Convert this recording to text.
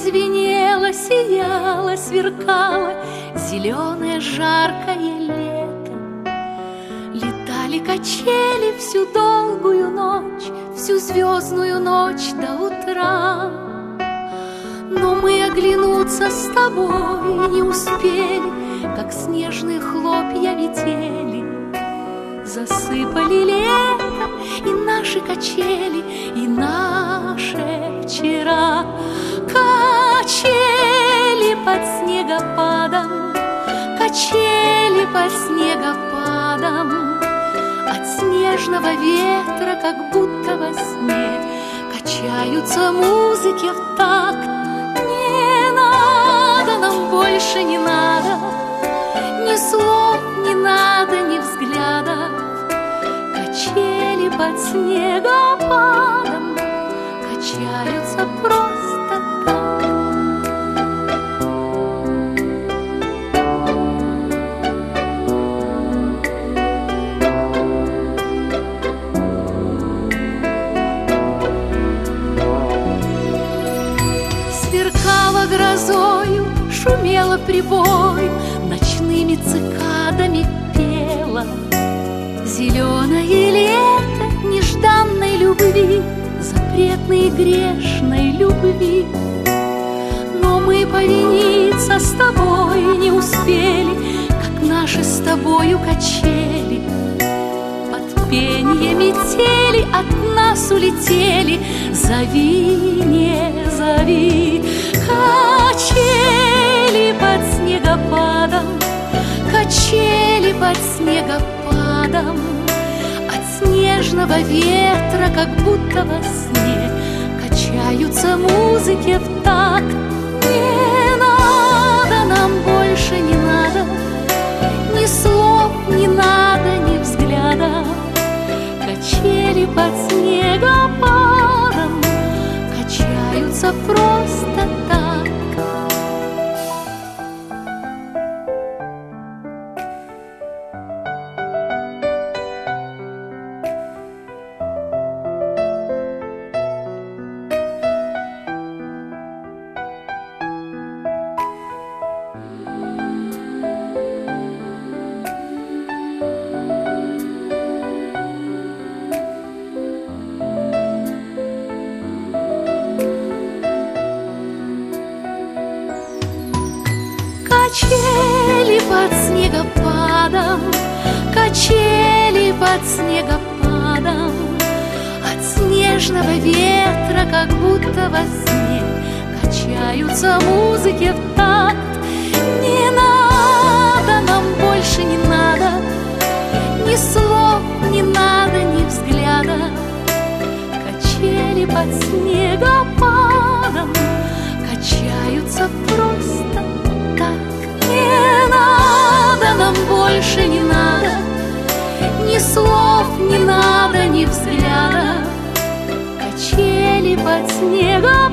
звенело, сияло, сверкало зеленое жаркое лето. Летали качели всю долгую ночь, всю звездную ночь до утра. Но мы оглянуться с тобой не успели, как снежные хлопья летели. Засыпали лето и наши качели, и наше вчера. Качели под снегопадом, качели под снегопадом. От снежного ветра, как будто во сне, качаются музыки в такт. Не надо, нам больше не надо ни слов, не надо, ни взглядов. Качели под снегопадом качаются просто так. Сверкала грозою, шумела прибой, ночными цикадами пела. Зеленое лето нежданной любви, запретной грешной любви. Но мы повиниться с тобой не успели, как наши с тобою качели. Под пенье метели от нас улетели. Зови, не зови. Качели под снегопадом, качели под снегопадом. От снежного ветра, как будто во сне, качаются музыки в такт. Не надо, нам больше не надо ни слов, не надо, ни взглядов. Качели под снегопадом качаются просто так. Качели под снегопадом, качели под снегопадом. От снежного ветра, как будто во сне, качаются музыки в такт. Не надо, нам больше не надо ни слов, не надо, ни взгляда. Качели под снегопадом качаются просто так. Не надо, нам больше не надо ни слов, не надо, ни взгляда. Качели под снегом